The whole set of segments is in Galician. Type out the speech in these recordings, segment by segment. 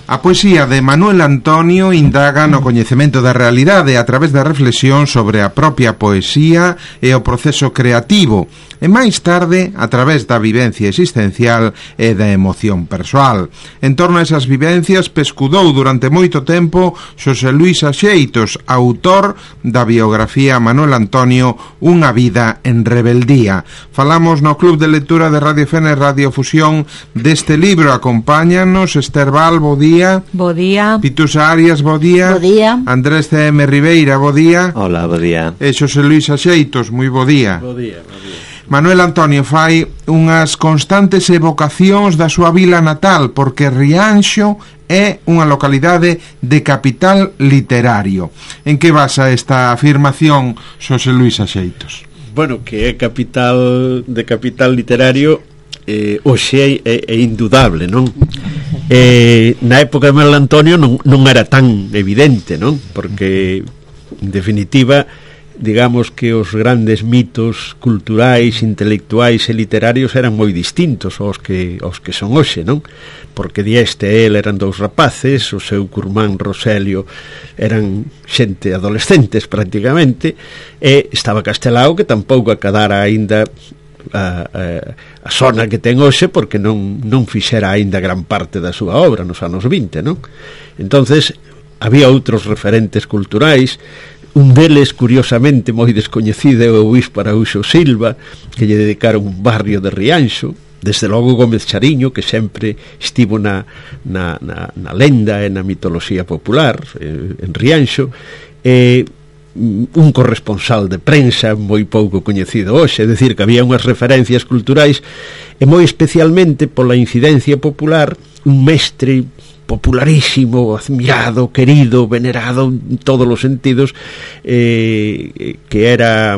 A poesía de Manuel Antonio indaga no coñecemento da realidade a través da reflexión sobre a propia poesía e o proceso creativo, e máis tarde a través da vivencia existencial e da emoción persoal. En torno a esas vivencias pescudou durante moito tempo Xosé Luís Axeitos, autor da biografía Manuel Antonio, Unha vida en rebeldía. Falamos no Club de Lectura de Radio Fene Radio Fusión deste libro. Acompáñanos Esther Val, bo día. Bo día. Pitusa Arias, bo día. Bo día. Andrés C.M. Ribeira, bo día. Hola, bo día. E Xosé Luís Axeitos, moi bo día. Bo día, bo día. Manuel Antonio fai unhas constantes evocacións da súa vila natal, porque Rianxo é unha localidade de capital literario. En que basa esta afirmación, Xosé Luís Axeitos? Bueno, que é capital literario, hoxe é indudable, non? Na época de Manuel Antonio non era tan evidente, non? Porque, en definitiva, digamos que os grandes mitos culturais, intelectuais e literarios eran moi distintos aos que son hoxe, non? Porque Dieste e el eran dous rapaces, o seu curmán Roselio eran xente adolescentes prácticamente, e estaba Castelao, que tampouco acadara aínda a zona que ten hoxe, porque non fixera aínda gran parte da súa obra nos anos 20, non? Entonces había outros referentes culturais. Un deles, curiosamente, moi descoñecido, é o obispo Araúxo Silva, que lle dedicaron un barrio de Rianxo. Desde logo Gómez Chariño, que sempre estivo na lenda e na mitoloxía popular en Rianxo, un corresponsal de prensa moi pouco coñecido hoxe, é dicir, que había unhas referencias culturais, e moi especialmente pola incidencia popular, un mestre popularísimo, admirado, querido, venerado en todos os sentidos, que era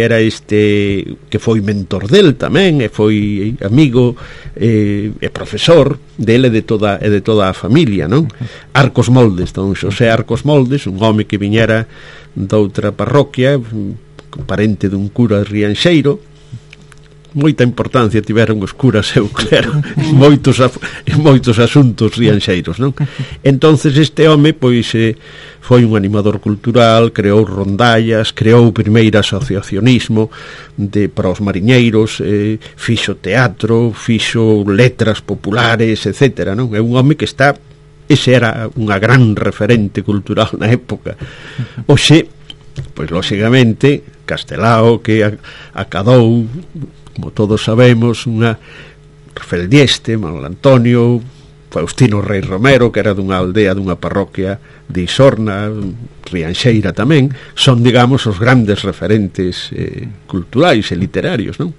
que foi mentor del tamén, e foi amigo e profesor dele e de toda a familia, non? Arcos Moldes, don Xosé Arcos Moldes, un home que viñera doutra parroquia, parente dun cura rianxeiro. Moita importancia tiveron os curas eu clero en moitos asuntos rianxeiros, non? Entonces este home pois foi un animador cultural, creou rondallas, creou o primeiro asociacionismo para os mariñeiros, fixo teatro, fixo letras populares, etcétera, non? É un home que ese era unha gran referente cultural na época. Oxe, pois lóxicamente Castelao, que acadou, como todos sabemos, unha Rafael Dieste, Manuel Antonio, Faustino Rei Romero, que era dunha aldea, dunha parroquia de Isorna, rianxeira tamén, son, digamos, os grandes referentes culturais e literarios, non?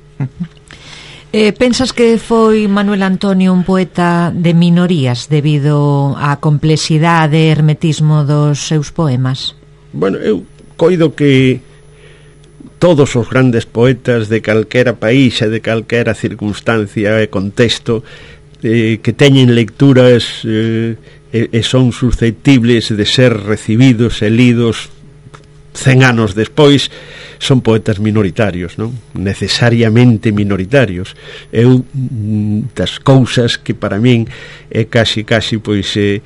Pensas que foi Manuel Antonio un poeta de minorías debido á complexidade e hermetismo dos seus poemas? Bueno, eu coido que todos os grandes poetas de calquera país e de calquera circunstancia e contexto que teñen lecturas e son susceptibles de ser recibidos e lidos 100 anos despois, son poetas minoritarios, non? Necesariamente minoritarios. Eu, das cousas que para min é casi pois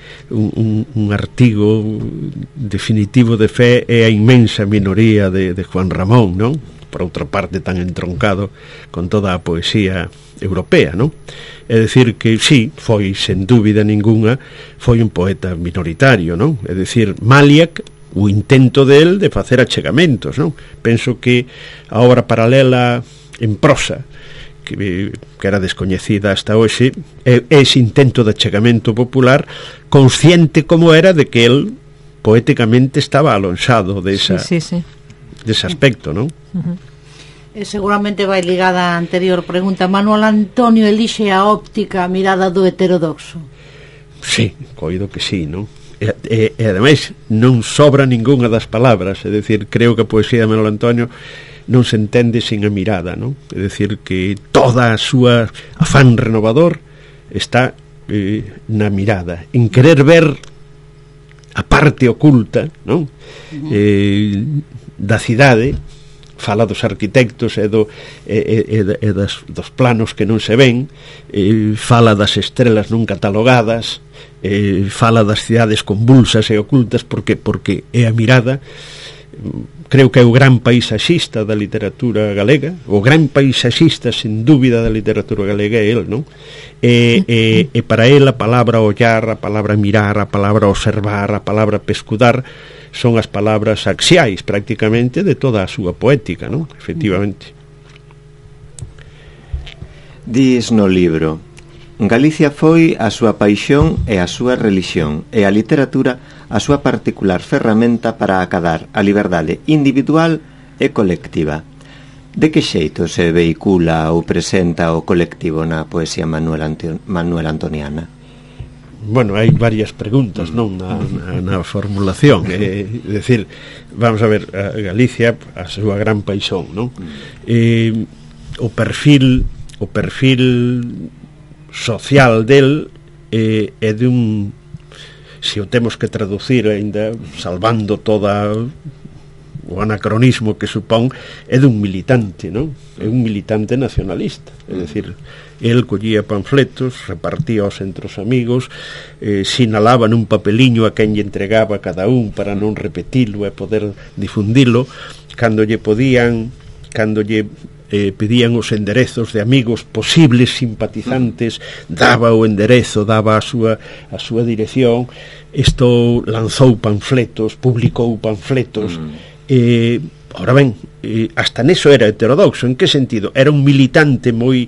un artigo definitivo de fe, é a inmensa minoría de Juan Ramón, non? Por outra parte, tan entroncado con toda a poesía europea, non? É dicir que sí, foi, sen dúbida ninguna, foi un poeta minoritario, non? É dicir, Maliak, o intento del de facer achegamentos, non? Penso que a obra paralela en prosa, que era descoñecida hasta hoxe, é ese intento de achegamento popular, consciente como era de que el poéticamente estaba alonxado dese aspecto, non? Seguramente vai ligada á anterior pregunta. Manuel Antonio elixe a óptica, a mirada do heterodoxo? Sí, coido que sí, non? E ademais non sobra ningunha das palabras, é dicir, creo que a poesía de Manuel Antonio non se entende sin a mirada, non? É dicir, que toda a súa afán renovador está na mirada, en querer ver a parte oculta, non? Da cidade, fala dos arquitectos e dos planos que non se ven, fala das estrelas non catalogadas, fala das cidades convulsas e ocultas porque é a mirada, creo que é o gran paisaxista da literatura galega, o gran paisaxista sen dúbida da literatura galega é el, non? E para el a palabra ollar, a palabra mirar, a palabra observar, a palabra pescudar son as palabras axiais prácticamente de toda a súa poética, non? Efectivamente. Dis no libro: Galicia foi a súa paixón e a súa relixión, e a literatura a súa particular ferramenta para acadar a liberdade individual e colectiva. De que xeito se vehicula ou presenta o colectivo na poesía Manuel Antoniana? Bueno, hai varias preguntas, non, na formulación. É dicir, vamos a ver, a Galicia, a súa gran paixón, non? O perfil social del é de un, se o temos que traducir aínda salvando toda o anacronismo que supón, é dun militante, non? É un militante nacionalista, é dicir, el collía panfletos, repartía aos entre os amigos, sinalaba nun papeliño a quen lle entregaba cada un para non repetilo e poder difundilo, cando lle pedían os enderezos de amigos posibles simpatizantes, daba o enderezo, daba a súa dirección. Isto lanzou panfletos, publicou panfletos. Ahora ben, hasta neso era heterodoxo. En que sentido? Era un militante moi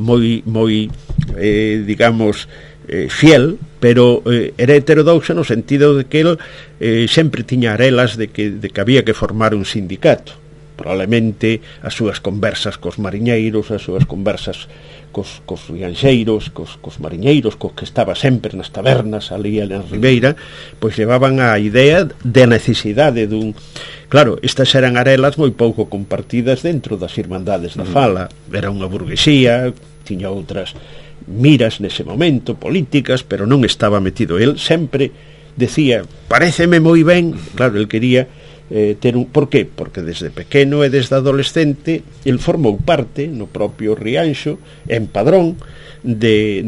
digamos, fiel, pero era heterodoxo no sentido de que el sempre tiña arelas de que había que formar un sindicato. Probablemente as súas conversas cos mariñeiros, as súas conversas cos rianxeiros, cos mariñeiros, cos que estaba sempre nas tabernas ali na Ribeira, pois levaban a idea de necesidade dun... Claro, estas eran arelas moi pouco compartidas dentro das Irmandades da Fala. Era unha burguesía, tiña outras miras nese momento, políticas, pero non estaba metido. El sempre decía, paréceme moi ben, claro, el quería ter un... Por qué? Porque desde pequeno e desde adolescente el formou parte no propio Rianxo, en Padrón, de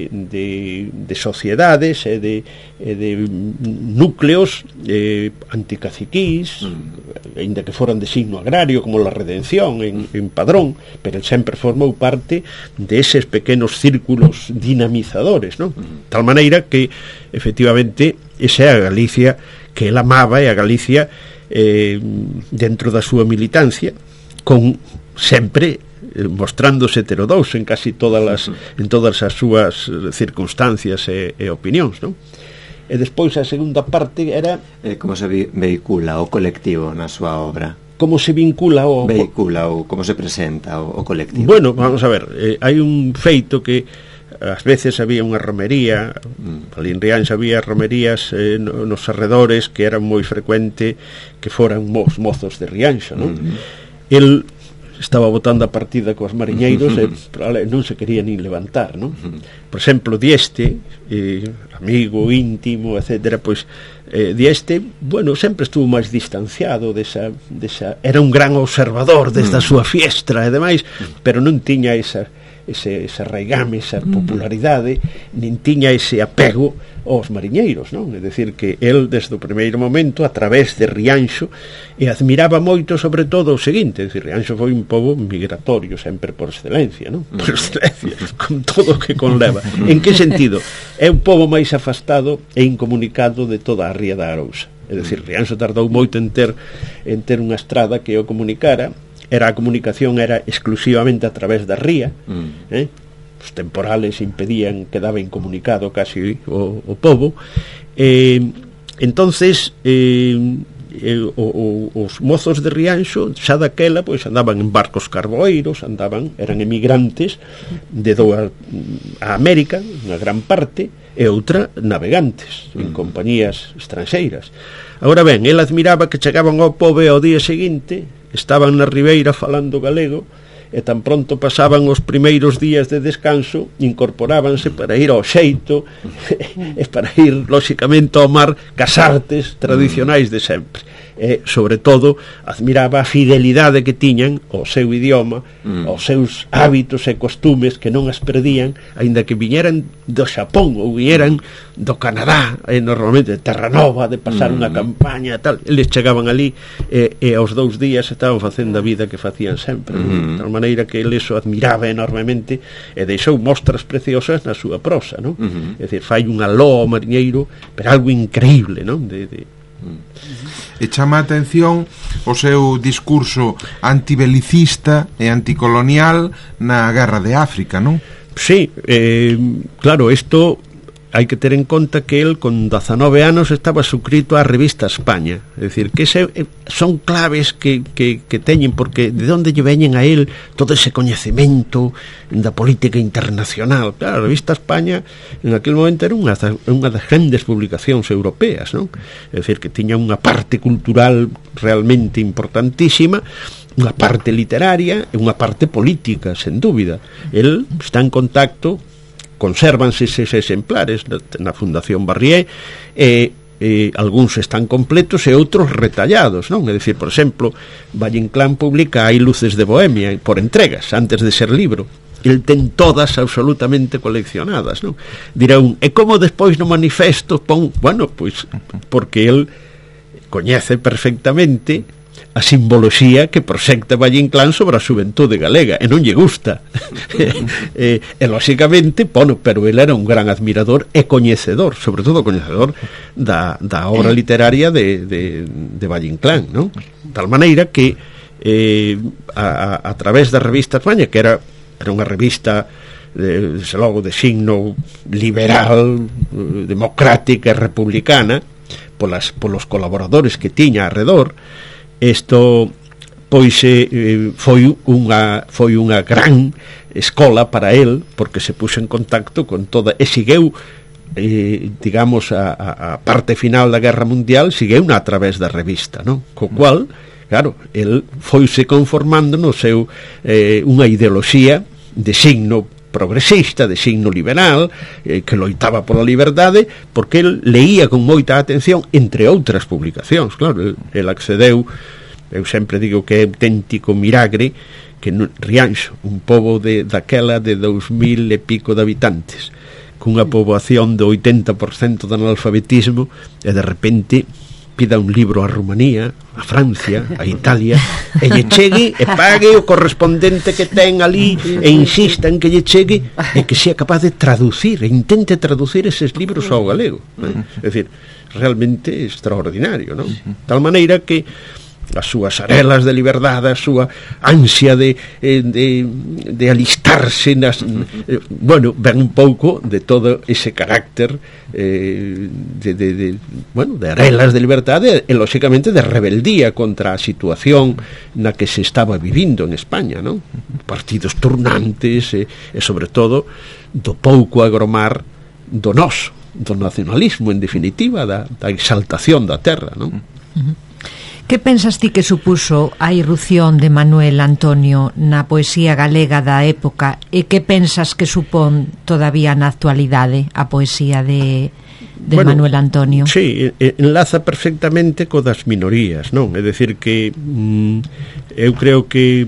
sociedades e de núcleos anticaciquís, ainda que foran de signo agrario, como la Redención en Padrón, pero el sempre formou parte de eses pequenos círculos dinamizadores, non? Tal maneira que efectivamente esa é a Galicia que el amaba, e a Galicia dentro da súa militancia, con sempre mostrándose heterodoxo en casi todas as súas circunstancias e opinións, non? E despois a segunda parte era como se vehicula o colectivo na súa obra. Como se vincula o... Vehicula ou como se presenta o colectivo. Bueno, vamos a ver, hai un feito que ás veces había unha romería, ali en Rianxo había romerías nos arredores que eran moi frecuente que foran mozos de Rianxo, non? El estaba botando a partida cos mariñeiros e non se quería nin levantar, non? Por exemplo, Dieste, amigo íntimo, etcétera, pois Dieste, bueno, sempre estuvo máis distanciado desa era un gran observador desde a súa fiestra e demais, pero non tiña ese raigame, esa popularidade, nin tiña ese apego aos mariñeiros, non? É dicir que el desde o primeiro momento a través de Rianxo admiraba moito sobre todo o seguinte, é dicir, Rianxo foi un pobo migratorio sempre por excelencia, non? Por excelencia, con todo o que conleva. En que sentido? É un pobo máis afastado e incomunicado de toda a ría da Arousa. É dicir, Rianxo tardou moito en ter unha estrada que o comunicara. A comunicación era exclusivamente a través da ría, os temporales impedían, quedaba incomunicado casi o pobo, entonces os mozos de Rianxo xa daquela pois andaban en barcos carboeiros, eran emigrantes de a América, unha gran parte, e outra navegantes en compañías estranxeiras. Agora ben, el admiraba que chegaban ao pobo e ao día seguinte estaban na Ribeira falando galego, e tan pronto pasaban os primeiros días de descanso, incorporábanse para ir ao xeito e para ir lóxicamente ao mar cas artes tradicionais de sempre. e, sobre todo, admiraba a fidelidade que tiñan ao seu idioma, aos seus hábitos e costumes, que non as perdían, aínda que viñeran do Xapón ou viñeran do Canadá, normalmente de Terranova, de pasar unha campaña e tal, eles chegaban ali e aos 2 días estaban facendo a vida que facían sempre, de tal maneira que ele eso admiraba enormemente e deixou mostras preciosas na súa prosa, non? É dicir, fai unha loa ao mariñeiro, pero algo increíble, non? E chama a atención o seu discurso antibelicista e anticolonial na Guerra de África, non? Sí, claro, isto hai que ter en conta que el con 19 anos estaba suscrito á revista España, é dicir, que son claves que teñen, porque de onde lle veñen a el todo ese coñecemento da política internacional. Claro, a revista España en aquel momento era unha das grandes publicacións europeas, non? É dicir, que tiña unha parte cultural realmente importantísima, unha parte literaria e unha parte política, sen dúbida. El está en contacto, consérvanse eses exemplares na Fundación Barrié, algúns están completos e outros retallados, non? É dicir, por exemplo, Valle Inclán publica Hai luces de Bohemia por entregas, antes de ser libro. El ten todas absolutamente coleccionadas, non? Dirá un, e como despois no manifesto pon, bueno, pois porque el coñece perfectamente a simboloxía que proxecta Valle Inclán sobre a xuventude galega e non lle gusta e lóxicamente, bueno, pero ele era un gran admirador e coñecedor, sobre todo coñecedor da obra literaria de Valle Inclán, non? Tal maneira que a través da revista España, que era unha revista desde logo de signo liberal, democrática e republicana, polos colaboradores que tiña arredor, isto pois foi unha gran escola para el, porque se puxo en contacto con toda, e sigueu digamos a parte final da Guerra Mundial, sigueu a través da revista, non? Co cual, claro, el foise conformando no seu unha ideoloxía de signo progresista, de signo liberal, que loitaba pola liberdade, porque el leía con moita atención, entre outras publicacións. Claro, el accedeu, eu sempre digo que é auténtico milagre que Rianxo, un pobo daquela de 2000 e pico de habitantes, cunha poboación do 80% de analfabetismo, e de repente pida un libro a Rumanía, a Francia, a Italia, e lle chegue e pague o correspondente que ten ali e insista en que lle chegue e que sea capaz de traducir, e intente traducir eses libros ao galego, é dicir, realmente extraordinario, non? Tal maneira que as súas arelas de liberdade, a súa ansia de alistarse bueno, ven un pouco de todo ese carácter de arelas de liberdade e lóxicamente de rebeldía contra a situación na que se estaba vivindo en España, non? Partidos turnantes e sobre todo do pouco agromar do noso, do nacionalismo, en definitiva, da exaltación da terra, non? Que pensas ti que supuso a irrupción de Manuel Antonio na poesía galega da época e que pensas que supón todavía na actualidade a poesía de Manuel Antonio? Sí, enlaza perfectamente co das minorías, non? É dicir que eu creo que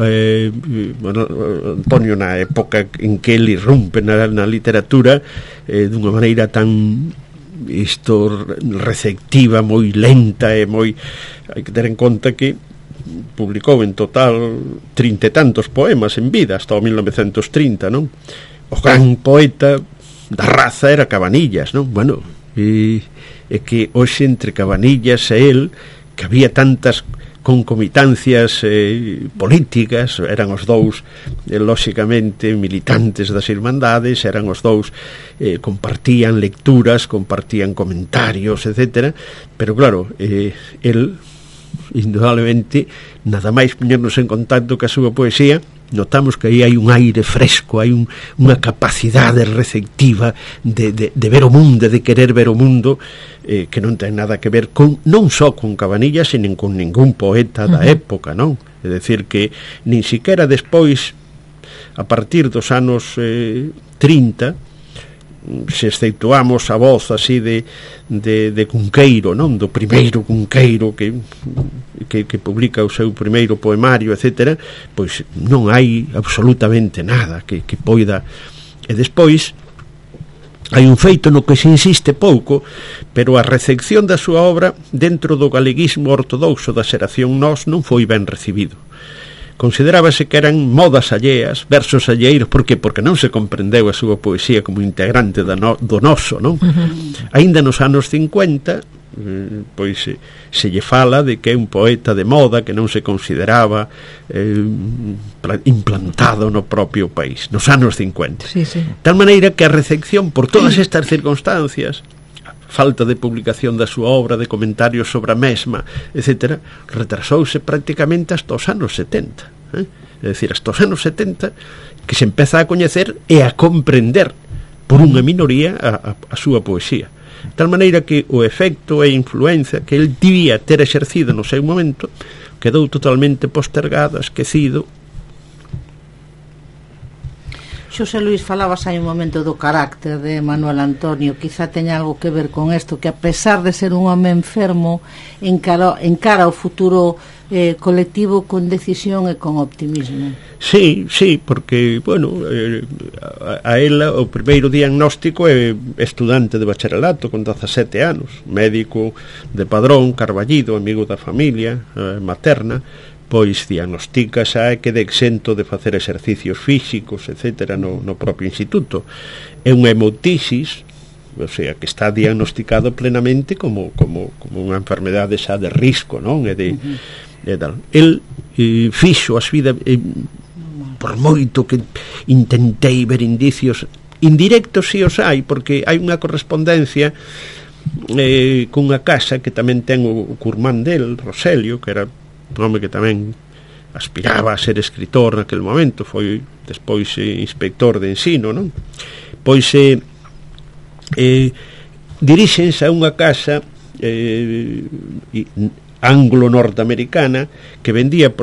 Antonio, na época en que ele irrumpe na literatura dunha maneira tan receptiva, moi lenta e moi, hai que ter en conta que publicou en total 30 e tantos poemas en vida hasta o 1930, non? O gran poeta da raza era Cabanillas, non? Bueno, e que hoxe entre Cabanillas e el, que había tantas concomitancias políticas, eran os dous lóxicamente militantes das irmandades, eran os dous compartían lecturas, compartían comentarios, etc. Pero claro, el indudablemente, nada máis poñernos en contacto ca súa poesía, notamos que aí hai un aire fresco, hai unha capacidade receptiva de ver o mundo, de querer ver o mundo, que non ten nada que ver non só con Cabanillas, sino con ningún poeta da época, non? É dicir que nin siquiera despois, a partir dos anos 30, se exceptuamos a voz así de Cunqueiro, non? Do primeiro Cunqueiro que publica o seu primeiro poemario, etc., pois non hai absolutamente nada que poida. E despois hai un feito no que se insiste pouco, pero a recepción da súa obra dentro do galeguismo ortodoxo da xeración Nós non foi ben recibido. Considerábase que eran modas alleas, versos alleiros. Por que? Porque non se comprendeu a súa poesía como integrante do noso, non? Aínda nos anos 50 pois se lle fala de que é un poeta de moda, que non se consideraba implantado no propio país, nos anos 50. Sí. Tal maneira que a recepción por todas estas circunstancias, falta de publicación da súa obra, de comentarios sobre a mesma, etc., retrasouse prácticamente hasta os anos 70. É dicir, hasta os anos 70 que se empeza a coñecer e a comprender por unha minoría a súa poesía. De tal maneira que o efecto e a influencia que el debía ter exercido no seu momento quedou totalmente postergado, esquecido. Xosé Luís, falabas hai un momento do carácter de Manuel Antonio. Quizá teña algo que ver con isto, que a pesar de ser un home enfermo, encara o futuro colectivo con decisión e con optimismo. Sí, porque, bueno, a ela o primeiro diagnóstico é estudante de bacharelato con 17 anos, médico de padrón, carballido, amigo da familia materna, pois diagnostica xa que de exento de facer exercicios físicos, etc., no propio instituto. É unha hemotisis, o sea, que está diagnosticado plenamente como unha enfermedade xa de risco, non? El fixo as vidas, por moito que intentei ver indicios indirectos, si os hai, porque hai unha correspondencia cunha casa que tamén ten o curmán del, Roselio, que era un home que tamén aspiraba a ser escritor naquele momento, foi despois inspector de ensino, non? Pois dirixense a unha casa anglo-norteamericana que vendía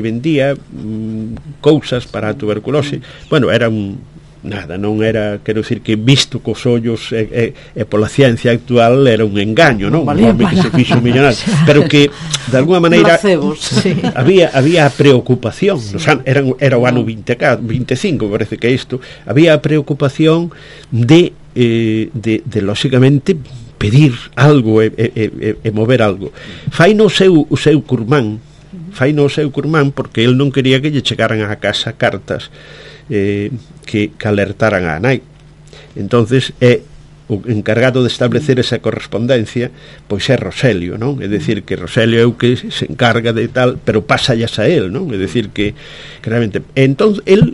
cousas para a tuberculose. Bueno, era non era, quero dicir que visto cos ollos e pola ciencia actual era un engaño, non? Un home que se fixo millonario, pero que de alguma maneira había a preocupación, era o ano 25, parece que isto, había a preocupación de lógicamente pedir algo e mover algo. Faino o seu curmán porque el non quería que lle chegaran á casa cartas que alertaran a nai. Entonces o encargado de establecer esa correspondencia pois é Roselio, non? É dicir que Roselio é o que se encarga de tal, pero pásallas a él, non? É dicir que realmente entón el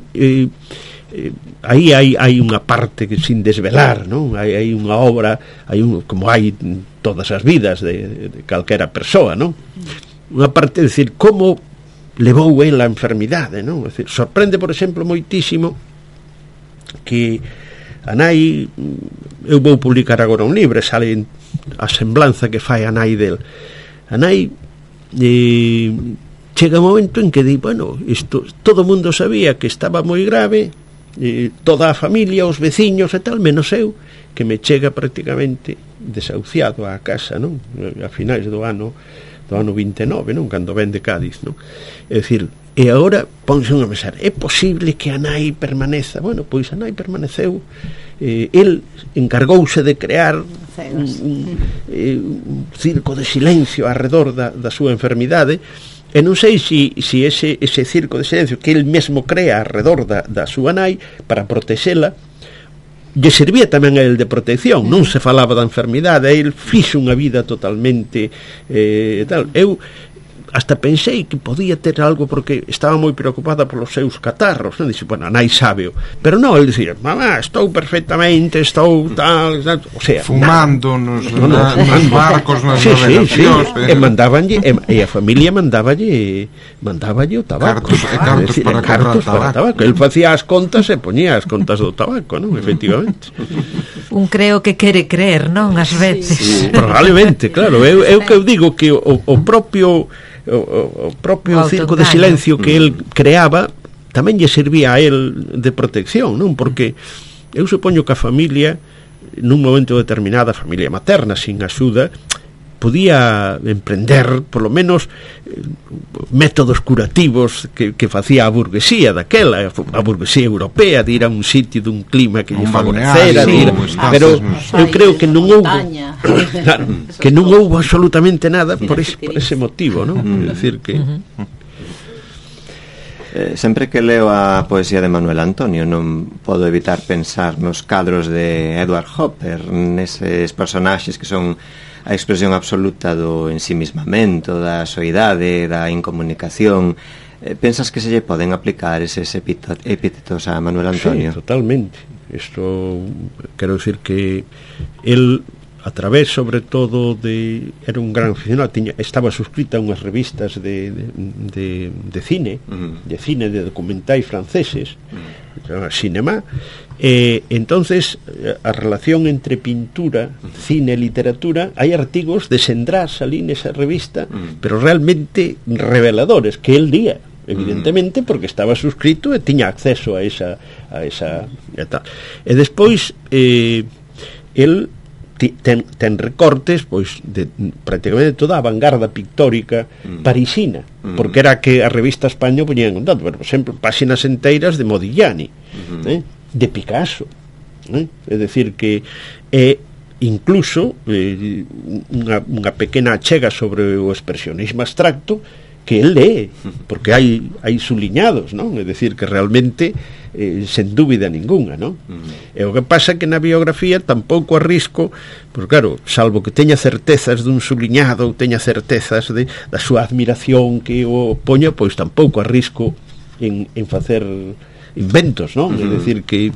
aí hai unha parte que sin desvelar, non? Hai unha obra, como hai todas as vidas de calquera persoa, non? Unha parte, é dicir, como levou el a enfermidade, non? É dicir, sorprende, por exemplo, moitísimo que a nai, eu vou publicar agora un libro, sale a semblanza que fai a nai del. A nai chega un momento en que di, bueno, isto todo o mundo sabía que estaba moi grave, toda a familia, os veciños e tal, menos eu, que me chega prácticamente desahuciado á casa, non? A finais do ano 29, non? Cando ven de Cádiz, non? É dicir, e agora ponse a pensar, é posible que a nai permaneza? Bueno, pois a nai permaneceu, el encargouse de crear un circo de silencio arredor da súa enfermidade, e non sei se ese circo de silencio que el mesmo crea arredor da súa nai para protexela lle servía tamén a el de protección. Non se falaba da enfermidade, el fixo unha vida totalmente tal. Eu hasta pensei que podía ter algo porque estaba moi preocupada polos seus catarros, non? Dixe, bueno, a nai sábeo, pero non, el dicía, mamá, estou perfectamente, estou tal, o sea, fumando nos barcos, nas navegacións, e mandábanlle, e a familia mandáballe o tabaco, cartos para tabaco. El facía as contas e poñía as contas do tabaco, non? Efectivamente. Un creo que quere creer, non? As veces. Probablemente, claro, eu que eu digo que o propio circo de silencio que el creaba tamén lle servía a el de protección, non? Porque eu supoño que a familia nun momento determinado a familia materna sin axuda podía emprender polo menos métodos curativos que facía a burguesía daquela, a burguesía europea, de ir a un sitio dun clima que lle favorecera, pero eu creo que non houbo claro, que non houbo absolutamente nada por ese motivo, non? É dicir que sempre que leo a poesía de Manuel Antonio non podo evitar pensar nos cadros de Edward Hopper, neses personaxes que son a expresión absoluta do ensimismamento, da soidade, da incomunicación. Pensas que se lle poden aplicar eses epítetos a Manuel Antonio? Sí, totalmente. Isto quero decir que el a través sobre todo era un gran aficionado, estaba suscrita a unhas revistas de cine, de cine, de documentais franceses, Cinema, entonces a relación entre pintura, cine e literatura, hai artigos de Sendrás ali nesa revista, pero realmente reveladores, que el día evidentemente porque estaba suscrito e tiña acceso a esa e tal. E despois el ten recortes pois de prácticamente toda a vanguarda pictórica parisina, porque era que a revista España poñían en contacto, por exemplo, páxinas enteiras de Modigliani, de Picasso, é dicir que incluso unha pequena achega sobre o expresionismo abstracto que el lee, porque hai suliñados, non? É dicir que realmente sen dúbida ninguna, non? E o que pasa é que na biografía tampouco arrisco, pois claro, salvo que teña certezas dun suliñado ou teña certezas da súa admiración que o poña, pois tampouco arrisco en facer inventos, non? É dicir que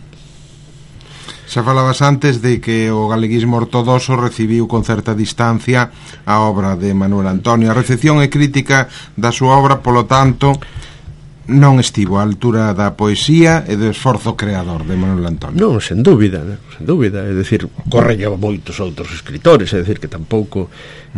xa falabas antes de que o galeguismo ortodoxo recibiu con certa distancia a obra de Manuel Antonio. A recepción e crítica da súa obra, polo tanto, non estivo á altura da poesía e do esforzo creador de Manuel Antonio. Non, sen dúbida, é dicir, corrella moitos outros escritores, é dicir que tampouco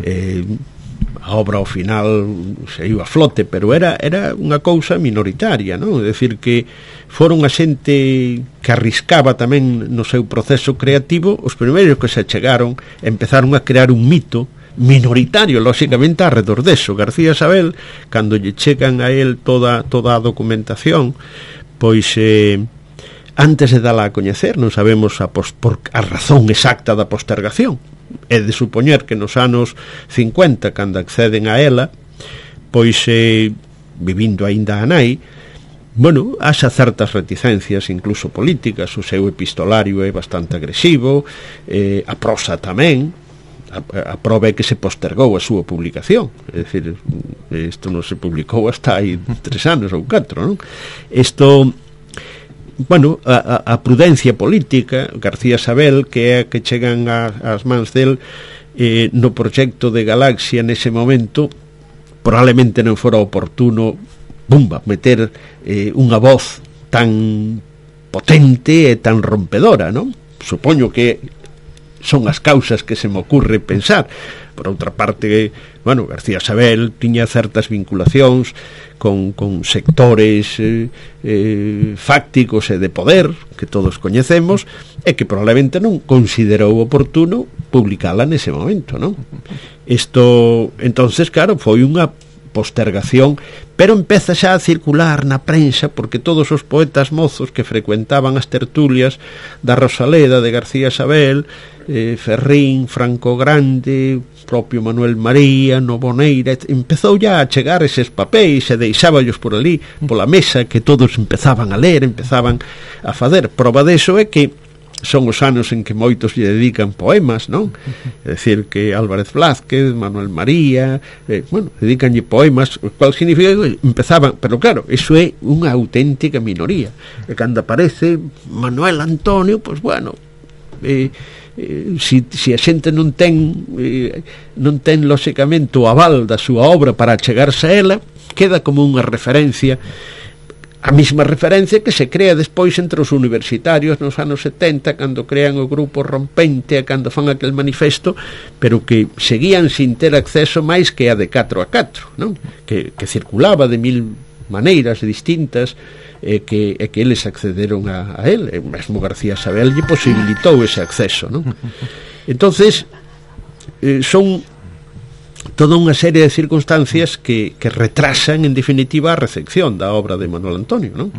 a obra ao final se iba a flote, pero era unha cousa minoritaria, non? É dicir que foron a xente que arriscaba tamén no seu proceso creativo, os primeiros que se achegaron empezaron a crear un mito minoritario, lóxicamente, arredor deso. García Sabel, cando lle chegan a él toda a documentación, pois antes de dala a coñecer, non sabemos por a razón exacta da postergación. É de supoñer que nos anos 50, cando acceden a ela, pois vivindo aínda a nai, bueno, haxa certas reticencias incluso políticas, o seu epistolario é bastante agresivo, a prosa tamén, a prova é que se postergou a súa publicación, é dicir, isto non se publicou hasta hai 3 anos ou 4, non? Isto, bueno, a prudencia política, García Sabel, que é a que chegan ás mans del no proxecto de Galaxia nese momento, probablemente non fora oportuno meter unha voz tan potente e tan rompedora, non? Supoño que son as causas que se me ocurre pensar. Por outra parte, bueno, García Sabel tiña certas vinculacións con sectores fácticos e de poder que todos coñecemos e que probablemente non considerou oportuno publicala nese momento, non? Isto, entonces, claro, foi unha postergación, pero empeza xa a circular na prensa, porque todos os poetas mozos que frecuentaban as tertulias da Rosaleda, de García Sabel, Ferrín, Franco Grande, propio Manuel María, Novoneira, empezou ya a chegar eses papéis e deixáballos por ali, pola mesa, que todos empezaban a ler, empezaban a fazer. Prova deso é que son os anos en que moitos lle dedican poemas, non? É dicir, que Álvarez Blázquez, Manuel María, bueno, dedicanlle poemas, cual significa que empezaban, pero claro, iso é unha auténtica minoría. E cando aparece Manuel Antonio, pois bueno, si a xente non ten lóxicamente o aval da súa obra para achegarse a ela, queda como unha referencia, a mesma referencia que se crea despois entre os universitarios nos anos 70, cando crean o grupo Rompente e cando fan aquel manifesto, pero que seguían sin ter acceso máis que a de 4 a 4, non? Que circulaba de maneiras distintas que eles accederon a él, e mesmo García Sabel lle posibilitou ese acceso, non? Entonces son toda unha serie de circunstancias que retrasan en definitiva a recepción da obra de Manuel Antonio, non?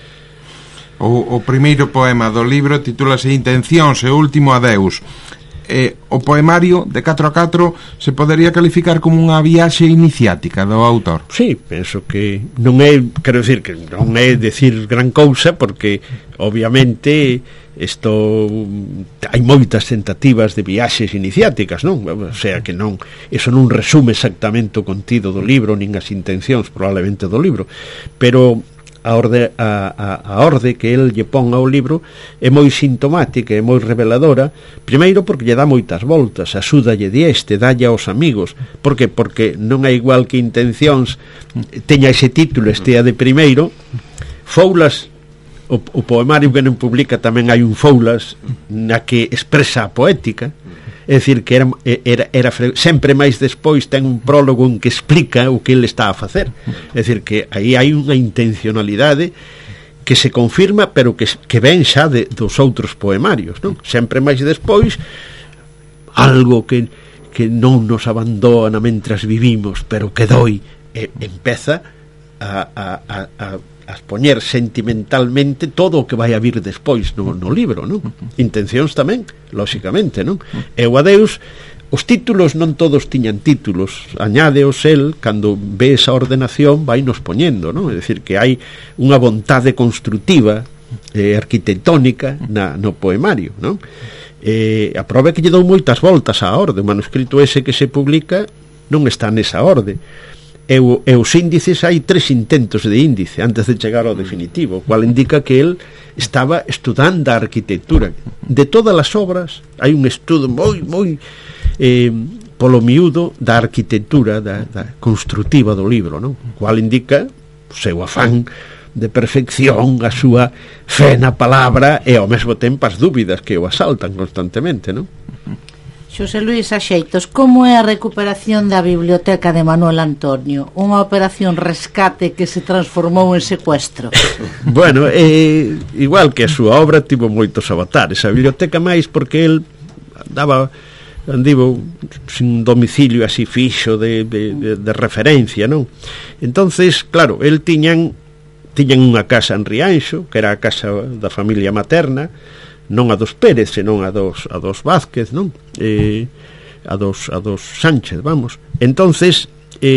O primeiro poema do libro titúlase Intencións e o último adeus. O poemario de 4 a 4 se podería calificar como unha viaxe iniciática do autor. Sí, penso que non é, quero decir que non é decir gran cousa, porque obviamente isto hai moitas tentativas de viaxes iniciáticas, non? O sea que non, eso non resume exactamente o contido do libro nin as intencións probablemente do libro, pero a orde que el lle pon ao libro é moi sintomática, é moi reveladora. Primeiro porque lle dá moitas voltas, axúdalle dieste, dalle aos amigos. Por que? Porque non é igual que Intencións teña ese título, estea de primeiro. Foulas, o poemario que non publica tamén hai un Foulas na que expresa a poética. É dicir, que era sempre máis despois ten un prólogo en que explica o que ele está a facer. É dicir, que aí hai unha intencionalidade que se confirma, pero que ven xa dos outros poemarios, non? Sempre máis despois algo que non nos abandona mentras vivimos, pero que doi, empeza a expoñer sentimentalmente todo o que vai a vir despois no libro, non? Intencións tamén, lóxicamente, non? E o adeus, os títulos non todos tiñan títulos, añádeos el, cando ve esa ordenación vai nos poñendo, non? É dicir, que hai unha vontade construtiva arquitectónica no poemario, non? A prova é que lle dou moitas voltas á orde. O manuscrito ese que se publica non está nesa orde. E os índices, hai 3 intentos de índice antes de chegar ao definitivo, cual indica que el estaba estudando a arquitectura de todas as obras. Hai un estudo moi polo miúdo da arquitectura da construtiva do libro, non? Cual indica o seu afán de perfección, a súa fe na palabra e ao mesmo tempo as dúbidas que o asaltan constantemente, non? Xosé Luis Axeitos, como é a recuperación da biblioteca de Manuel Antonio? Unha operación rescate que se transformou en secuestro? Bueno, igual que a súa obra tivo moitos avatares. A biblioteca máis porque el andivo sin domicilio así fixo de referencia, non? Entonces, claro, el tiñan unha casa en Rianxo, que era a casa da familia materna, non a dos Pérez, senón a dos Vázquez, non? A dos Sánchez, vamos. Entonces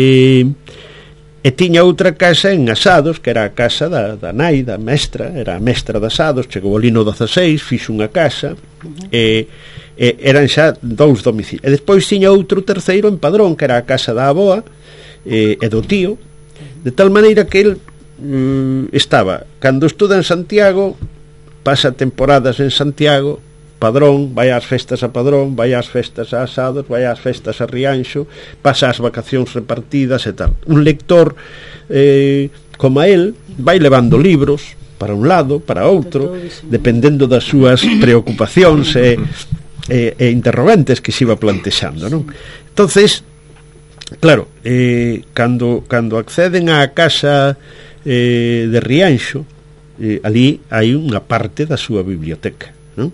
tiña outra casa en Asados, que era a casa da nai, da mestra, era a mestra de Asados. Chegou ali no 16, fixo unha casa, eran xa 2 domicilios. E despois tiña outro terceiro en Padrón, que era a casa da aboa e do tío, de tal maneira que el estaba, cando estuda en Santiago, pasa temporadas en Santiago, Padrón, vai ás festas a Padrón, vai ás festas a Asados, vai ás festas a Rianxo, pasa as vacacións repartidas e tal. Un lector como a él vai levando libros para un lado, para outro, dependendo das súas preocupacións e interrogantes que se iba plantexando, non? Entonces, claro, cando acceden á casa de Rianxo, ali hai unha parte da súa biblioteca, non?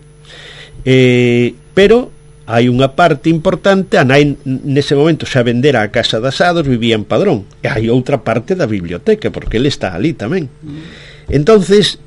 Pero hai unha parte importante. A nai nese momento xa vendera a casa de Asados, vivía en Padrón, e hai outra parte da biblioteca porque ele está ali tamén. Entonces,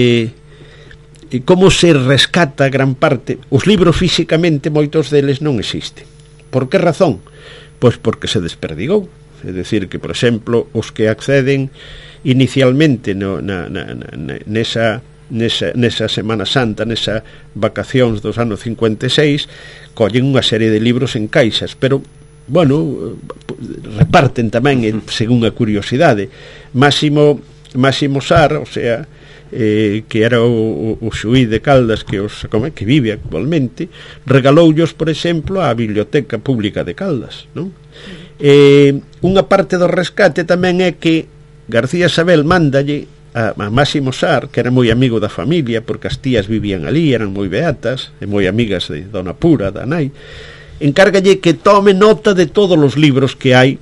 como se rescata gran parte? Os libros físicamente moitos deles non existen. Por que razón? Pois porque se desperdigou. É dicir que, por exemplo, os que acceden inicialmente nesa Semana Santa, nesa vacacións dos anos 56, collen unha serie de libros en caixas, pero, bueno, reparten tamén según a curiosidade. Máximo Sar, o sea, que era o xuíz de Caldas que vive actualmente, regaloullos, por exemplo, á Biblioteca Pública de Caldas, non? Unha parte do rescate tamén é que García Sabel mándalle a Máximo Sar, que era moi amigo da familia, porque as tías vivían ali, eran moi beatas e moi amigas de Dona Pura, da nai, encárgalle que tome nota de todos os libros que hai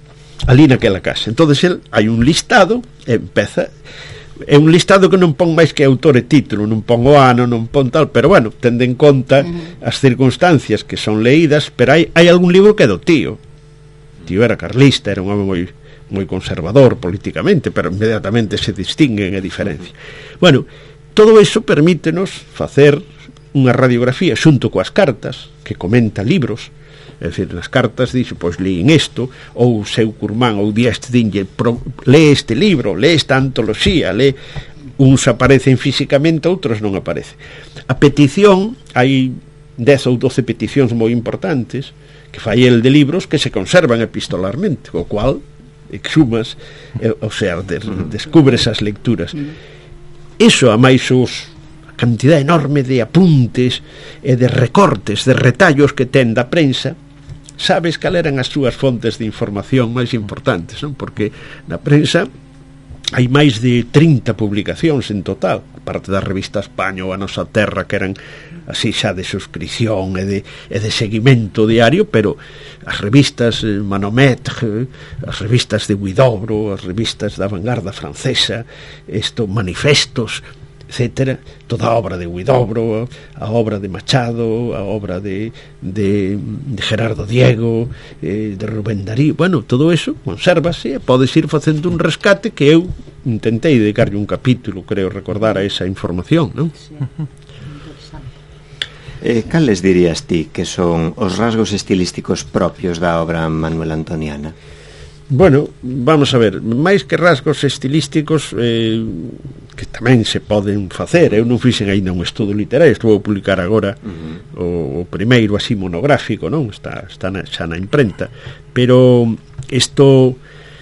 ali naquela casa. Entonces hai un listado e empeza. É un listado que non pon máis que autor e título, non pon o ano, non pon tal, pero bueno, tende en conta as circunstancias que son leídas. Pero hai algún libro que é do tío. O tío era carlista, era un home moi conservador políticamente, pero inmediatamente se distinguen e diferencia. Bueno, todo iso permítenos facer unha radiografía xunto coas cartas que comenta libros. É dicir, nas cartas dixo, pois lín isto, ou seu curmán ou dieste dinlle, lee este libro, lee esta antoloxía, lee. Uns aparecen físicamente, outros non aparecen. A petición, hai 10 ou 12 peticións moi importantes que fai el de libros que se conservan epistolarmente, o cual exhumas, o sea, descubres as lecturas. Iso, a máis a cantidad enorme de apuntes e de recortes, de retallos que ten da prensa, sabes cal eran as súas fontes de información máis importantes, non? Porque na prensa hai máis de 30 publicacións en total, parte da revista España ou a Nosa Terra, que eran así xa de suscripción e de seguimento diario, pero as revistas Manometre, as revistas de Huidobro, as revistas da vanguarda francesa, manifestos, etcétera, toda a obra de Huidobro, a obra de Machado, a obra de Gerardo Diego, de Rubén Darío, bueno, todo eso consérvase, podes ir facendo un rescate que eu intentei dedicarlle un capítulo, creo recordar, a esa información, non? Sí. Cales dirías ti que son os rasgos estilísticos propios da obra Manuel Antoniana? Bueno, vamos a ver, máis que rasgos estilísticos que tamén se poden facer. Eu non fixen aínda un estudo literario, estou a publicar agora o primeiro así monográfico, non? Está xa na imprenta, pero isto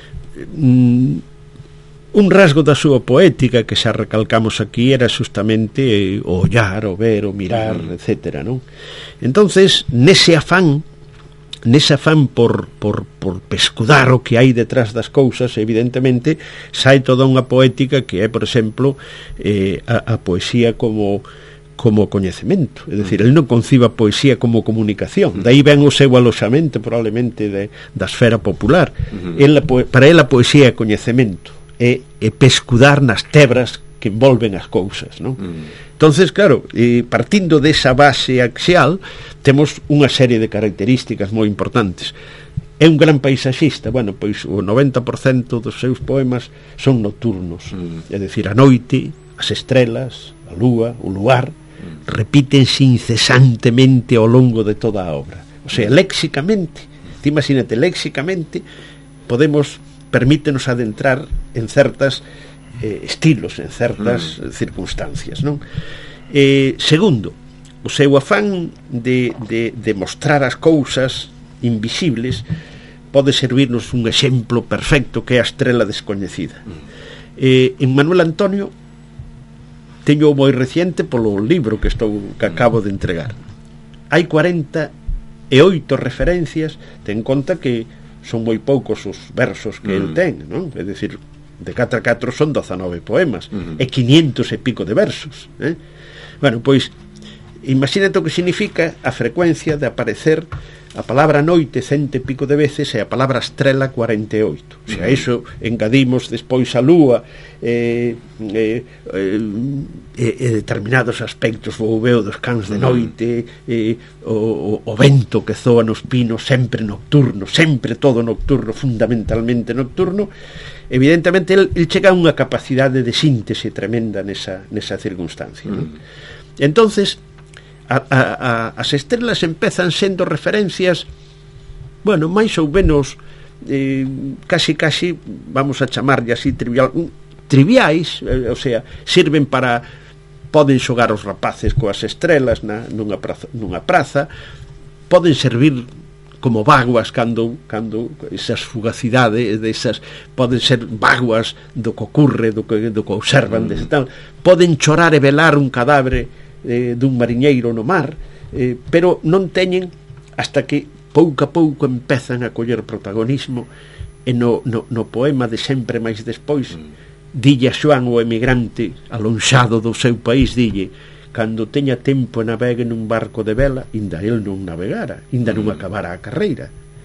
un rasgo da súa poética que xa recalcamos aquí era justamente o ollar, o ver, o mirar, etcétera, non? Entonces, nese afán por pescudar o que hai detrás das cousas, evidentemente sai toda unha poética que é, por exemplo, a poesía como coñecemento, é dicir, el non concibe a poesía como comunicación, dai ven o seu aloxamento probablemente da esfera popular. Para el a poesía é coñecemento, é pescudar nas tebras que envolven as cousas, non? Entonces, claro, partindo desa base axial, temos unha serie de características moi importantes. É un gran paisaxista, bueno, pois o 90% dos seus poemas son nocturnos, é dicir, a noite, as estrelas, a lúa, o luar, repítense incesantemente ao longo de toda a obra. O sea, léxicamente, imagínate, léxicamente, permítenos adentrar en certas estilos, en certas circunstancias, non? Segundo, o seu afán de mostrar as cousas invisibles pode servirnos un exemplo perfecto que é a estrela descoñecida. En Manuel Antonio teño moi reciente polo libro que acabo de entregar. Hai 48 referencias, ten conta que son moi poucos os versos que el ten, non? É dicir, de 4 a 4 son 19 poemas e 500 e pico de versos, Bueno, pois imagínate o que significa a frecuencia de aparecer a palabra noite 100 e pico de veces e a palabra estrela 48. O sea, iso engadimos despois a lúa e determinados aspectos, o veo dos cans de noite, o vento que zoa nos pinos, sempre nocturno, sempre todo nocturno, fundamentalmente nocturno. Evidentemente el chega a unha capacidade de síntese tremenda nesa circunstancia, Entonces as estrelas empezan sendo referencias, bueno, máis ou menos casi vamos a chamarlle así triviais, o sea, sirven poden xogar os rapaces coas estrelas nunha praza, poden servir como vaguas cando esas fugacidades poden ser vaguas do que ocurre, do que observan desde tal, poden chorar e velar un cadáver dun mariñeiro no mar, pero non teñen hasta que pouco a pouco empezan a coller protagonismo e no poema de Sempre máis despois dille a Xoán o emigrante alonxado do seu país, dille: cando teña tempo e navegue nun barco de vela, inda el non navegara, inda non acabara a carreira.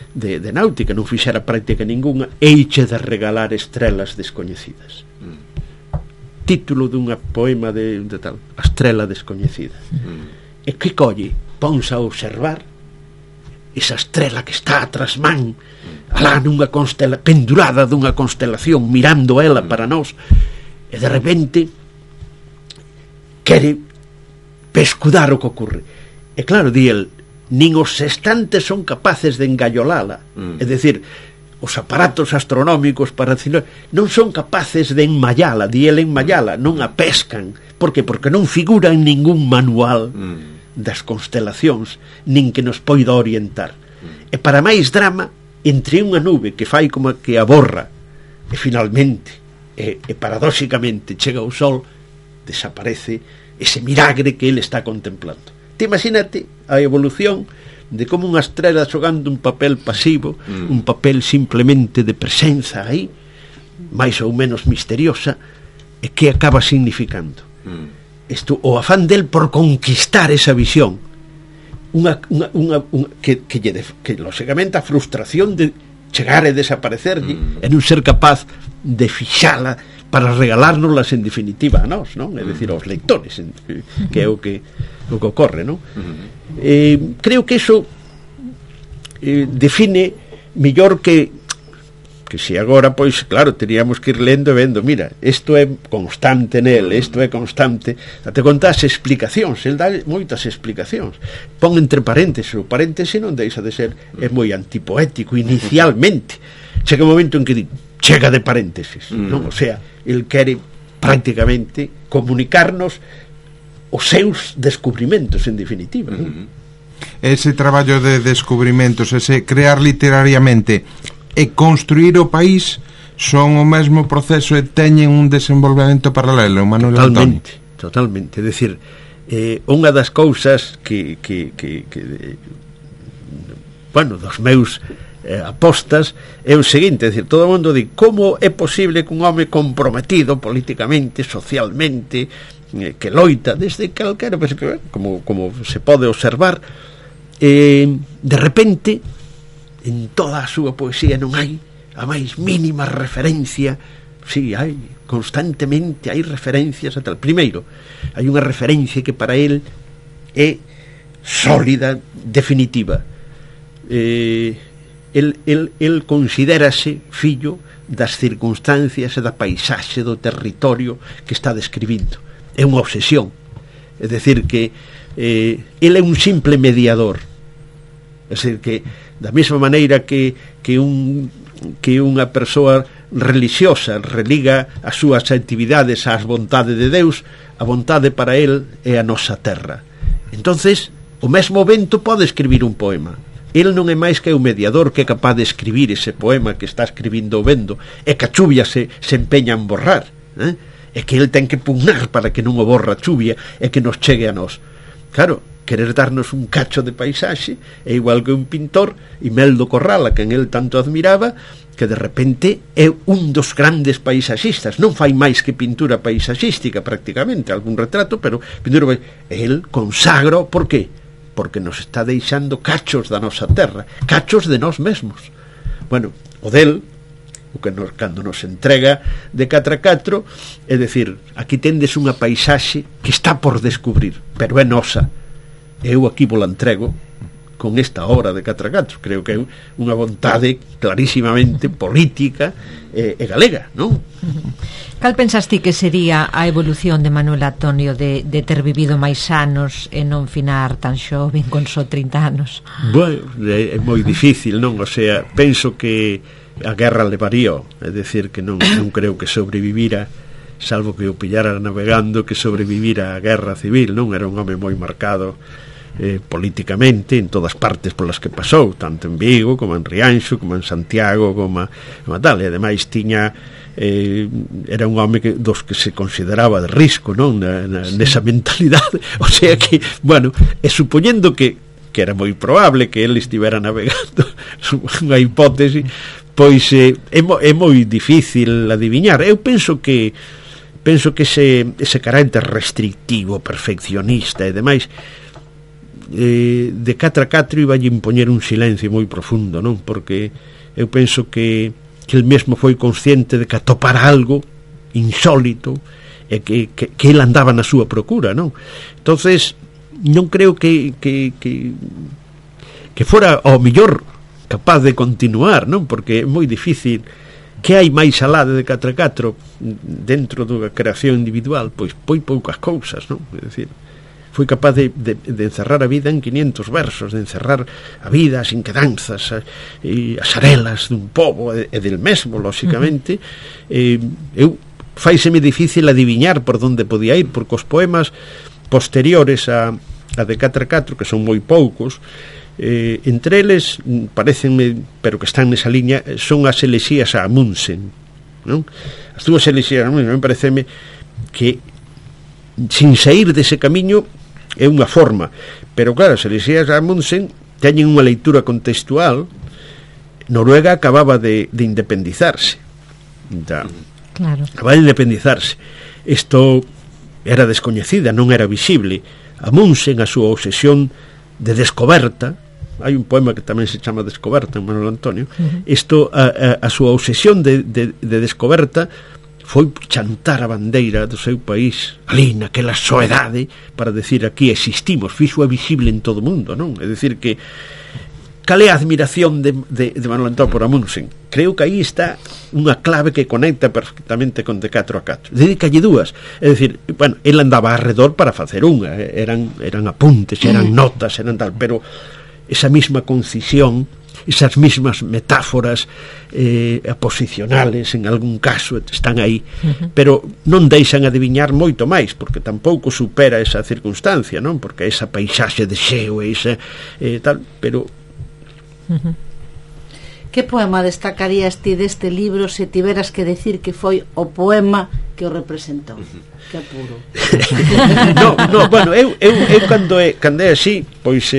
de náutica, non fixera práctica ninguna, eiche de regalar estrelas descoñecidas. Título dunha poema de tal, A estrela descoñecida. E que colle, ponse a observar esa estrela que está atrás man, alá nunha pendurada dunha constelación, mirando ela para nós, e de repente quere pescudar o que ocorre. E claro, di el, nin os sextantes son capaces de engallolala, é dicir, os aparatos astronómicos para non son capaces de enmallala, di el enmallala, non a pescan. Por que? Porque non figura en ningún manual das constelacións, nin que nos poida orientar. E para máis drama, entre unha nube que fai como que a borra, e finalmente, e paradóxicamente, chega o sol, desaparece ese milagre que ele está contemplando. Te imagínate a evolución de como unha estrela xogando un papel pasivo, un papel simplemente de presenza aí, máis ou menos misteriosa, e que acaba significando. Isto, o afán del por conquistar esa visión, que lógicamente a frustración de chegar e desaparecerlle, e non ser capaz de fixala para regalárnoslas en definitiva a nós, non? É dicir, aos lectores, que é o que ocorre, non? Creo que iso define mellor que se agora, pois, claro, teríamos que ir lendo e vendo, mira, isto é constante nel, isto é constante, até contar as explicacións, el dá moitas explicacións, pon entre paréntesis, o paréntesis non deixa de ser, é moi antipoético inicialmente, chega un momento en que di, chega de paréntesis, non? O sea, el quere prácticamente comunicarnos os seus descubrimentos, en definitiva, non? Ese traballo de descubrimentos, ese crear literariamente e construir o país son o mesmo proceso e teñen un desenvolvemento paralelo, Manuel Antonio. Totalmente, é dicir, unha das cousas que bueno, dos meus apostas é o seguinte, é dicir, todo o mundo di como é posible que un home comprometido políticamente, socialmente, que loita desde calquera, como se pode observar, de repente en toda a súa poesía non hai a máis mínima referencia. Si, hai, constantemente hai referencias a tal. Primeiro, hai unha referencia que para él é sólida, definitiva. El considérase fillo das circunstancias e da paisaxe do territorio que está describindo. É unha obsesión. É dicir que el é un simple mediador. É dicir que da mesma maneira que unha persoa religiosa religa as súas actividades ás vontade de Deus, a vontade para el é a nosa terra. Entonces, o mesmo vento pode escribir un poema. El non é máis que o mediador que é capaz de escribir ese poema que está escribindo o vento, e que a chuvia se empeña en borrar, é que el ten que pugnar para que non o borra a chuvia e que nos chegue a nós. Claro, querer darnos un cacho de paisaxe é igual que un pintor, Imeldo Corral, a quen el tanto admiraba, que de repente é un dos grandes paisaxistas, non fai máis que pintura paisaxística prácticamente, algún retrato, pero pintura el consagra. Por qué? Porque nos está deixando cachos da nosa terra, cachos de nós mesmos. Bueno, o del, o que cando nos entrega de 4 a 4, é dicir, aquí tendes unha paisaxe que está por descubrir, pero é nosa. Eu aquí vos la entrego con esta obra de 4 a 4. Creo que é unha vontade clarísimamente política e galega, non? Cal pensas ti que sería a evolución de Manuel Antonio de ter vivido máis anos e non finar tan xoven con só 30 anos? Bueno, é moi difícil, non? O sea, penso que a guerra levaría, é dicir, que non creo que sobrevivira, salvo que o pillara navegando, que sobrevivira a guerra civil, non? Era un home moi marcado políticamente en todas partes polas que pasou, tanto en Vigo como en Rianxo, como en Santiago, como tal, e ademais tiña era un home dos que se consideraba de risco, non? Nesa mentalidade, o sea que, bueno, e supoñendo que era moi probable que ele estivera navegando, unha hipótese, pois é moi difícil adiviñar. Eu penso que ese carácter restrictivo, perfeccionista e demais, de 4 a 4 iba a impoñer un silencio moi profundo, non? Porque eu penso que el mesmo foi consciente de que atopara algo insólito e que ele andaba na súa procura, non? Entonces non creo que fora ao mellor capaz de continuar, non? Porque é moi difícil. Que hai máis alá de 4 a 4 dentro da creación individual? Pois poucas cousas, non? É dicir, foi capaz de encerrar a vida en 500 versos, de encerrar a vida, as inquedanzas, as arelas dun pobo e del mesmo, lóxicamente. Eu faiseme difícil adiviñar por onde podía ir, porque os poemas posteriores a de 4 a 4, que son moi poucos, entre eles parecenme, pero que están nesa liña, son as elexías a Amundsen, non? As dúas elexías a Amundsen pareceme que sin sair dese camiño é unha forma, pero claro, as elexías a Amundsen teñen unha leitura contextual. Noruega acababa de independizarse, claro. Acababa de independizarse. Isto era descoñecida, non era visible. Amundsen, a súa obsesión de descoberta, hai un poema que tamén se chama Descoberta en Manuel Antonio, isto, a súa obsesión de descoberta foi chantar a bandeira do seu país ali naquela soedade para decir aquí existimos, fixo é visible en todo o mundo, non? É dicir que cal é a admiración de Manuel Antonio por Amundsen? Creo que aí está unha clave que conecta perfectamente con de 4 a 4. Dedícalle dúas. É dicir, bueno, ele andaba alrededor para facer unha, eran apuntes, eran notas, eran tal, pero esa misma concisión, esas mismas metáforas aposicionales en algún caso están aí, pero non deixan adiviñar moito máis, porque tampouco supera esa circunstancia, non? Porque esa paisaxe de xeo e esa tal, pero Que poema destacarías ti deste libro se tiveras que decir que foi o poema que o representou? Que apuro. No, bueno, eu cando é así, pois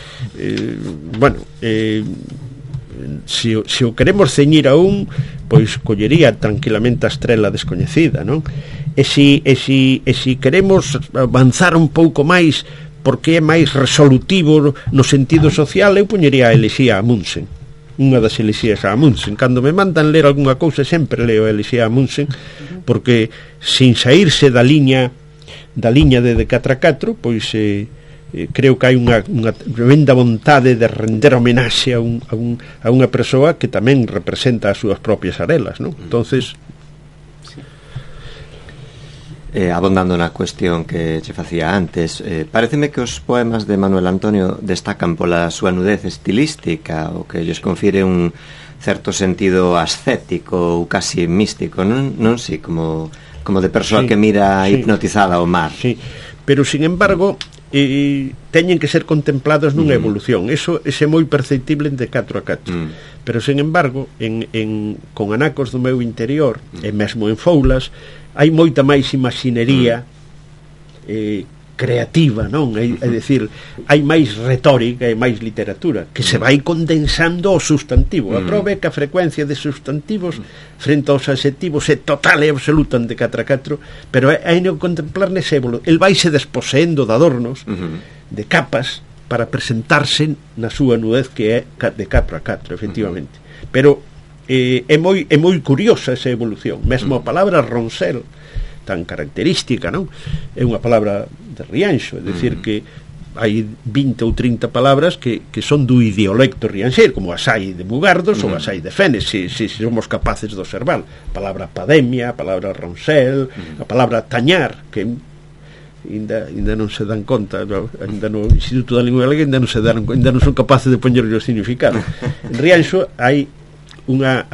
se o queremos ceñir a un, pois collería tranquilamente a Estrela descoñecida, non? E se queremos avanzar un pouco máis porque é máis resolutivo no sentido social, eu poñería a elexía a Amundsen, unha das elexías a Amundsen. Cando me mandan ler algunha cousa sempre leo a elexía a Amundsen, porque sin saírse da liña de 4 a 4, pois creo que hai unha tremenda vontade de render homenaxe a unha persoa que tamén representa as súas propias arelas, non? Entonces abondando na cuestión que che facía antes, pareceme que os poemas de Manuel Antonio destacan pola súa nudez estilística, o que lles confire un certo sentido ascético ou casi místico, non si, como de persoa que mira hipnotizada ao mar. Sí, pero sin embargo teñen que ser contemplados nunha evolución. Eso é moi perceptible de 4 a 4. Pero sin embargo, con Anacos do meu interior e mesmo en Foulas hai moita máis imaxinería creativa, non? É dicir, hai máis retórica e máis literatura que se vai condensando o substantivo. A prova é que a frecuencia de substantivos frente aos adxectivos é total e absoluta de 4 a 4, pero hai que contemplar nese evolución. El vaise desposeendo de adornos, de capas, para presentarse na súa nudez que é de 4 a 4, efectivamente. Pero é moi curiosa esa evolución. Mesmo a palabra Roncel, tan característica, non? É unha palabra de Rianxo, é dicir que hai 20 ou 30 palabras que son do idiolecto rianxeiro, como as hai de Mugardos ou as hai de Fenes, se somos capaces de observar. A palabra Pademia, a palabra Roncel, a palabra Tañar, que ainda non se dan conta, ainda no Instituto da Lingua Galega ainda non son capaces de poñerlle o significado. En Rianxo hai unha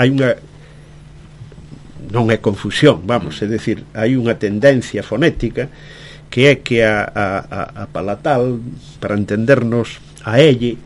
non é confusión, vamos, é dicir, hai unha tendencia fonética que é que a palatal, para entendernos, a elle,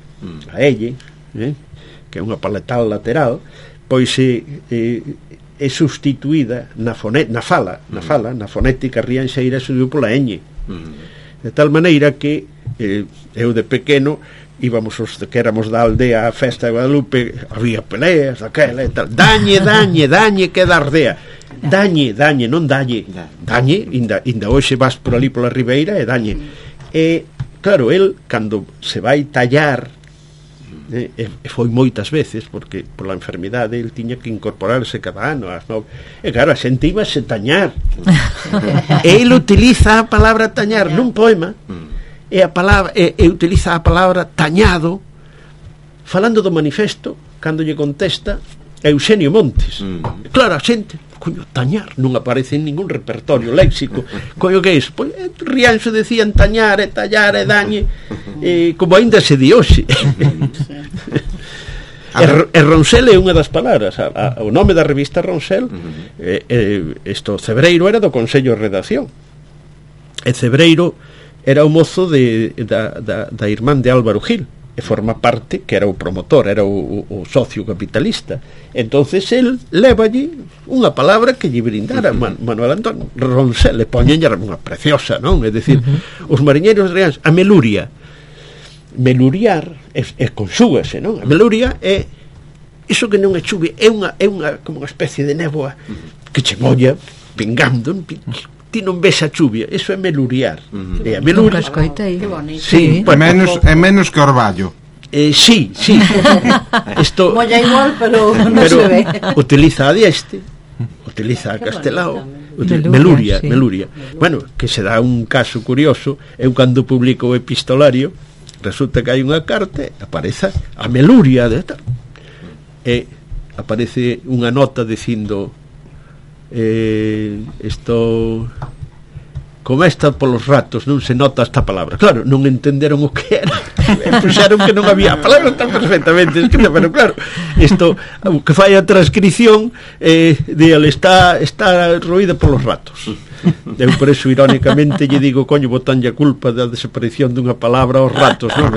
que é unha palatal lateral, pois é sustituída na fala, na fonética rianxeira se dio pola ñ, de tal maneira que eu de pequeno íbamos os que éramos da aldea a festa de Guadalupe, había peleas daquela e tal, dañe que da aldea, dañe, non dalle, inda hoxe vas por ali pola ribeira e dañe, e claro, el cando se vai tallar, e foi moitas veces, porque pola enfermidade el tiña que incorporarse cada ano ás 9, e claro, a xente iba a se tañar. E el utiliza a palabra tañar nun poema, e utiliza a palabra tañado falando do manifesto cando lle contesta Eusenio Montes. Claro, a xente, coño, tañar non aparece en ningún repertorio léxico. Coño, que é iso? Pois Rianxo decían tañar e tallar e dañe, como aínda se di hoxe. E Ronsel é unha das palabras. O nome da revista Ronsel, Cebreiro era do Consello de Redacción, e Cebreiro era o mozo da irmán de Álvaro Gil, e forma parte, que era o promotor, era o socio capitalista. Entonces el leva allí unha palabra que lle brindara Manuel Antonio Ronsel, le poñen unha preciosa, non? É dicir, os mariñeiros de Rianxo, a meluria, meluriar é consúgase, non? A meluria é iso que non é chuvia, é unha como unha especie de néboa que che molla pingando, ti non ves a chuvia, eso é meluriar. E a meluria, nunca escoitei. sí, bueno, é menos que orballo. Sí. Isto molla igual, pero non se ve. Utiliza a dieste, utiliza a castelao, meluria. Bueno, que se dá un caso curioso. Eu cando publico o epistolario, resulta que hai unha carta, aparece a meluria de tal, e aparece unha nota dicindo isto como esta polos ratos non se nota esta palabra. Claro, non entenderon o que era e puxeron que non había a palabra tan perfectamente escrita, pero claro, isto que fai a transcripción de ele está roída polos ratos. Eu por eso irónicamente lle digo, coño, botanlle a culpa da desaparición dunha palabra aos ratos, non?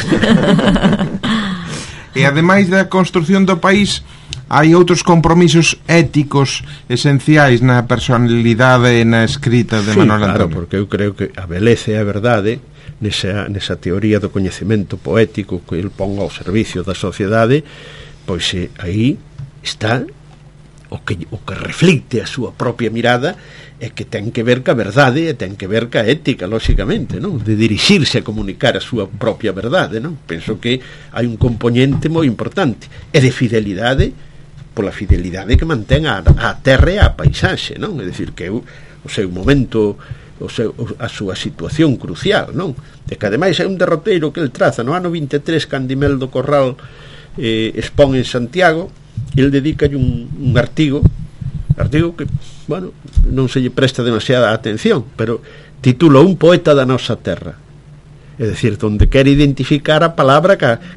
E ademais da construción do país, hai outros compromisos éticos esenciais na personalidade e na escrita de Manuel Antonio. Claro, porque eu creo que a beleza e a verdade nesa teoría do coñecemento poético que el pon ao servicio da sociedade, pois aí está o que reflicte a súa propia mirada, e que ten que ver ca verdade e ten que ver ca ética, lóxicamente, non? De dirixirse a comunicar a súa propia verdade, non? Penso que hai un componente moi importante, e de fidelidade, pola fidelidade que mantén a terra e a paisaxe, non? É dicir, que o seu momento, a súa situación crucial, non? E que ademais é un derroteiro que el traza no ano 23, Candimel do Corral expón en Santiago. El dedicalle un artigo que, bueno, non se lle presta demasiada atención, pero titula Un poeta da nosa terra. É dicir, onde quere identificar a palabra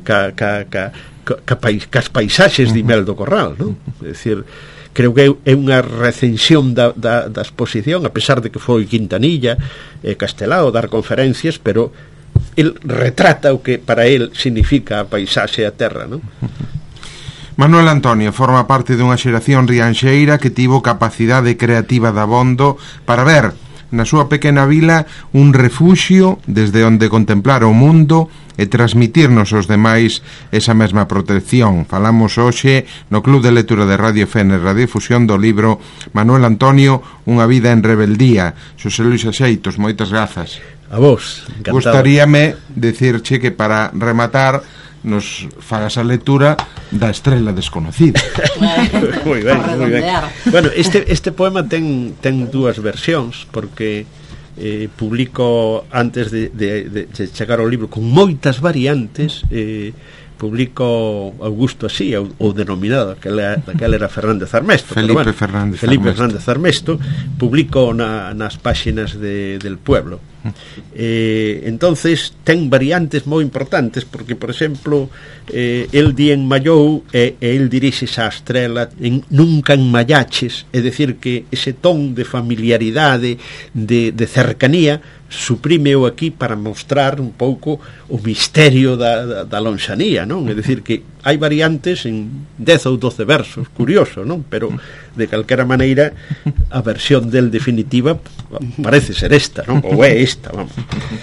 cas paisaxes de Imel do Corral, non? É dicir, creo que é unha recensión da exposición, a pesar de que foi Quintanilla e Castelao dar conferencias, pero el retrata o que para el significa a paisaxe e a terra, non? Manuel Antonio forma parte dunha xeración rianxeira que tivo capacidade creativa dabondo para ver na súa pequena vila un refuxio desde onde contemplar o mundo e transmitirnos aos demais esa mesma protección. Falamos hoxe no Club de Lectura de Radio Fener Radiofusión do libro Manuel Antonio, Unha vida en rebeldía. Xosé Luis Axeitos, moitas grazas. A vos, encantado. Gustaríame decirche que para rematar nos fagas a lectura da Estrela desconocida. Moi ben. Bueno, este poema ten dúas versións, porque publico antes de chegar ao libro con moitas variantes. Publico Augusto así, ou denominado, aquel era Fernández Armesto, Felipe Fernández Armesto, publico nas páxinas del Pueblo. Entonces ten variantes moi importantes, porque, por exemplo, el di en Mallou e el dirixes á Estrela en Nunca en Mallaches, é dicir, que ese ton de familiaridade, de cercanía, suprímeo aquí para mostrar un pouco o misterio da lonxanía, non? É dicir, que hai variantes en 10 ou 12 versos, curioso, non? Pero de calquera maneira a versión del definitiva parece ser esta, non? Ou é esta, vamos.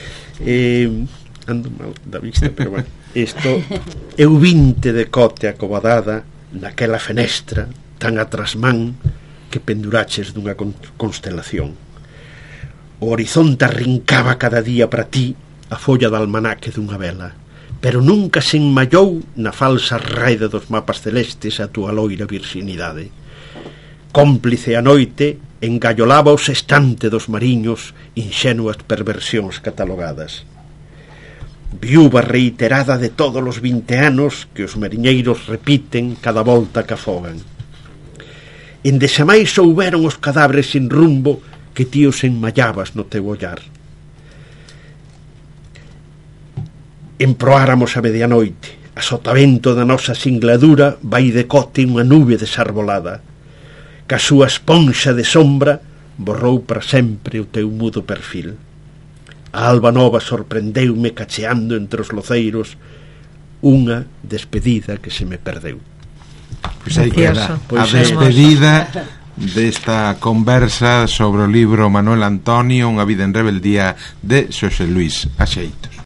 Ando mal da vista, pero bueno, isto eu vinte de cote acobadada naquela fenestra tan atrasmán que penduraches dunha constelación. O horizonte arrincaba cada día para ti a folla de almanaque dunha vela, pero nunca se enmallou na falsa raida dos mapas celestes a túa loira virxinidade. Cómplice a noite, engallolaba o sextante dos mariños inxenuas perversións catalogadas. Viúva reiterada de todos os 20 anos que os mariñeiros repiten cada volta que afogan. Ende xamais souberon os cadáveres sin rumbo que ti os enmallabas no teu ollar. Emproáramos a medianoite, a sotavento da nosa singladura vai de cote unha nube desarbolada, que a súa esponxa de sombra borrou para sempre o teu mudo perfil. A alba nova sorprendeume cacheando entre os loceiros unha despedida que se me perdeu. Pois aí queda a despedida desta conversa sobre o libro Manuel Antonio, Unha vida en rebeldía, de Xosé Luís Axeito.